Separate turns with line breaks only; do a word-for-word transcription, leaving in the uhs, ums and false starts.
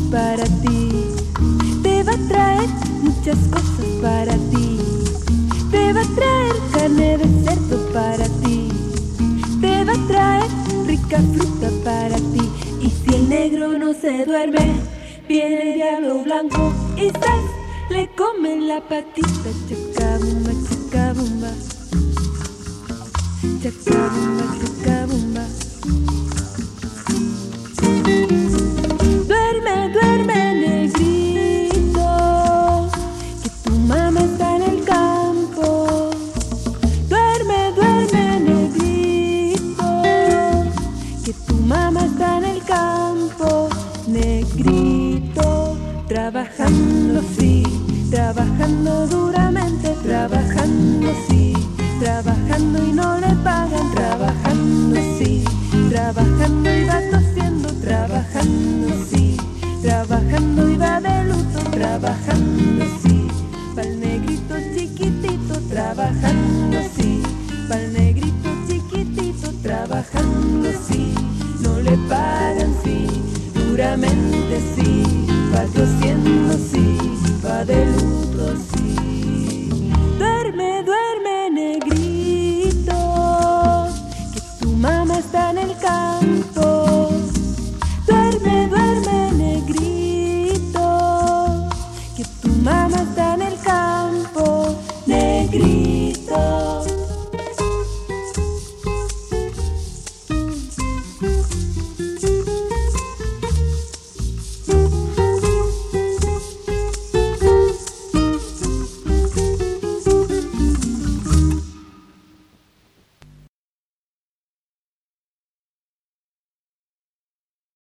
para ti. Te va a traer muchas cosas para ti. Te va a traer carne de cerdo para ti. Te va a traer rica fruta para ti. Y si el negro no se duerme, viene el diablo blanco y ¡zas! Le comen la patita. Chacabumba, chacabumba. Chacabumba, chacabumba. Duerme, duerme, negrito, que tu mamá está en el campo. Duerme, duerme, negrito, que tu mamá está en el campo. Negrito, trabajando sí, trabajando duramente, trabajando sí, trabajando y no le pagan, trabajando sí, trabajando y va tosiendo, trabajando sí, trabajando y va de luto, trabajando sí, pa'l negrito chiquitito, trabajando sí, pa'l negrito chiquitito, trabajando sí, no le pagan sí, duramente sí, va tosiendo sí, va de luto sí.